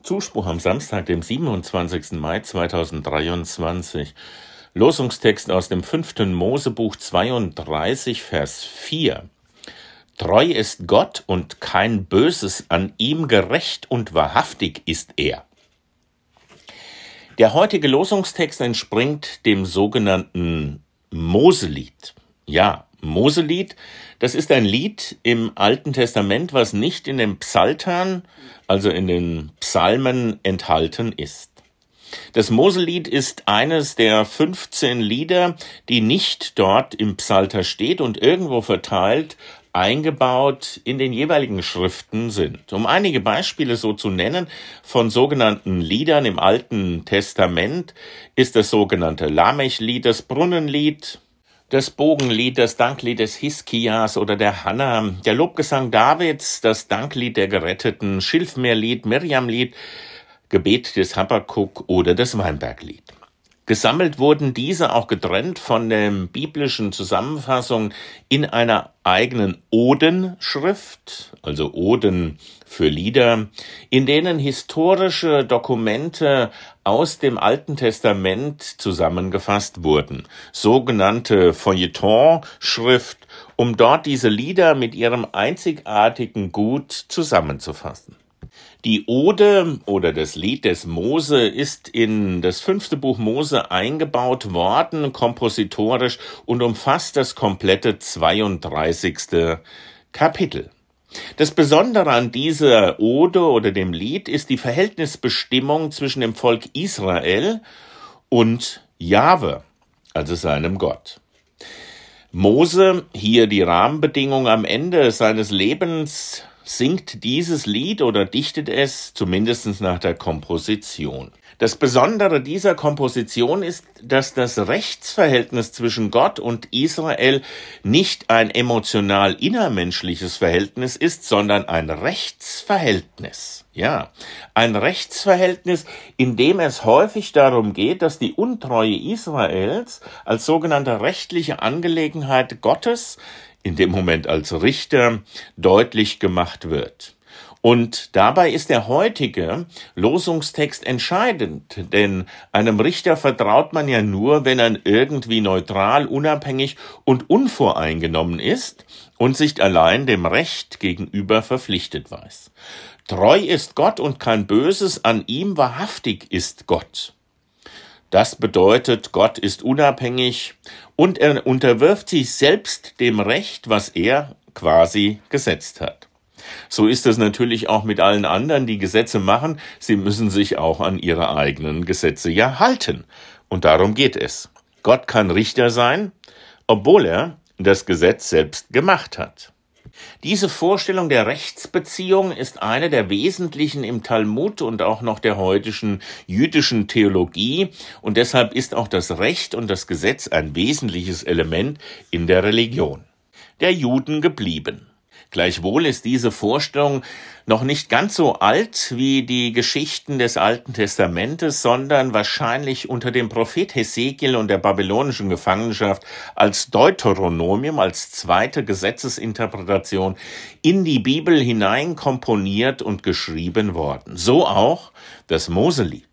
Zuspruch am Samstag, dem 27. Mai 2023. Losungstext aus dem 5. Mosebuch 32, Vers 4. Treu ist Gott und kein Böses an ihm, gerecht und wahrhaftig ist er. Der heutige Losungstext entspringt dem sogenannten Moselied. Ja, Moselied, das ist ein Lied im Alten Testament, was nicht in den Psaltern, also in den Psalmen, enthalten ist. Das Moselied ist eines der 15 Lieder, die nicht dort im Psalter steht und irgendwo verteilt eingebaut in den jeweiligen Schriften sind. Um einige Beispiele so zu nennen, von sogenannten Liedern im Alten Testament ist das sogenannte Lamechlied, das Brunnenlied, das Bogenlied, das Danklied des Hiskias oder der Hanna, der Lobgesang Davids, das Danklied der Geretteten, Schilfmeerlied, Mirjamlied, Gebet des Habakuk oder das Weinberglied. Gesammelt wurden diese auch getrennt von der biblischen Zusammenfassung in einer eigenen Odenschrift, also Oden für Lieder, in denen historische Dokumente aus dem Alten Testament zusammengefasst wurden, sogenannte Feuilleton-Schrift, um dort diese Lieder mit ihrem einzigartigen Gut zusammenzufassen. Die Ode oder das Lied des Mose ist in das 5. Buch Mose eingebaut worden, kompositorisch, und umfasst das komplette 32. Kapitel. Das Besondere an dieser Ode oder dem Lied ist die Verhältnisbestimmung zwischen dem Volk Israel und Jahwe, also seinem Gott. Mose, hier die Rahmenbedingung am Ende seines Lebens, singt dieses Lied oder dichtet es, zumindest nach der Komposition. Das Besondere dieser Komposition ist, dass das Rechtsverhältnis zwischen Gott und Israel nicht ein emotional innermenschliches Verhältnis ist, sondern ein Rechtsverhältnis. Ja, ein Rechtsverhältnis, in dem es häufig darum geht, dass die Untreue Israels als sogenannte rechtliche Angelegenheit Gottes, in dem Moment als Richter, deutlich gemacht wird. Und dabei ist der heutige Losungstext entscheidend, denn einem Richter vertraut man ja nur, wenn er irgendwie neutral, unabhängig und unvoreingenommen ist und sich allein dem Recht gegenüber verpflichtet weiß. Treu ist Gott und kein Böses an ihm, wahrhaftig ist Gott. Das bedeutet, Gott ist unabhängig und er unterwirft sich selbst dem Recht, was er quasi gesetzt hat. So ist es natürlich auch mit allen anderen, die Gesetze machen. Sie müssen sich auch an ihre eigenen Gesetze ja halten. Und darum geht es. Gott kann Richter sein, obwohl er das Gesetz selbst gemacht hat. Diese Vorstellung der Rechtsbeziehung ist eine der wesentlichen im Talmud und auch noch der heutigen jüdischen Theologie, und deshalb ist auch das Recht und das Gesetz ein wesentliches Element in der Religion der Juden geblieben. Gleichwohl ist diese Vorstellung noch nicht ganz so alt wie die Geschichten des Alten Testamentes, sondern wahrscheinlich unter dem Prophet Hesekiel und der babylonischen Gefangenschaft als Deuteronomium, als zweite Gesetzesinterpretation in die Bibel hinein komponiert und geschrieben worden. So auch das Moselied.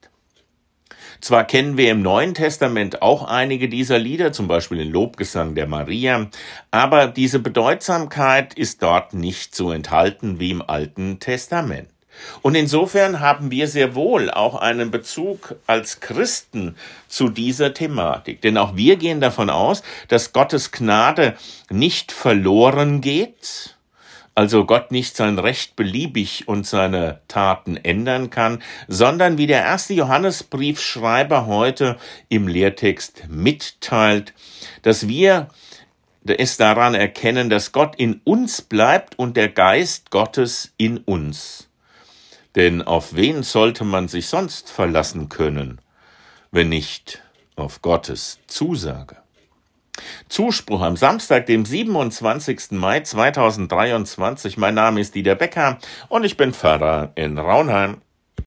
Zwar kennen wir im Neuen Testament auch einige dieser Lieder, zum Beispiel den Lobgesang der Maria, aber diese Bedeutsamkeit ist dort nicht so enthalten wie im Alten Testament. Und insofern haben wir sehr wohl auch einen Bezug als Christen zu dieser Thematik. Denn auch wir gehen davon aus, dass Gottes Gnade nicht verloren geht, also Gott nicht sein Recht beliebig und seine Taten ändern kann, sondern wie der erste Johannesbriefschreiber heute im Lehrtext mitteilt, dass wir es daran erkennen, dass Gott in uns bleibt und der Geist Gottes in uns. Denn auf wen sollte man sich sonst verlassen können, wenn nicht auf Gottes Zusage? Zuspruch am Samstag, dem 27. Mai 2023. Mein Name ist Dieter Becker und ich bin Pfarrer in Raunheim.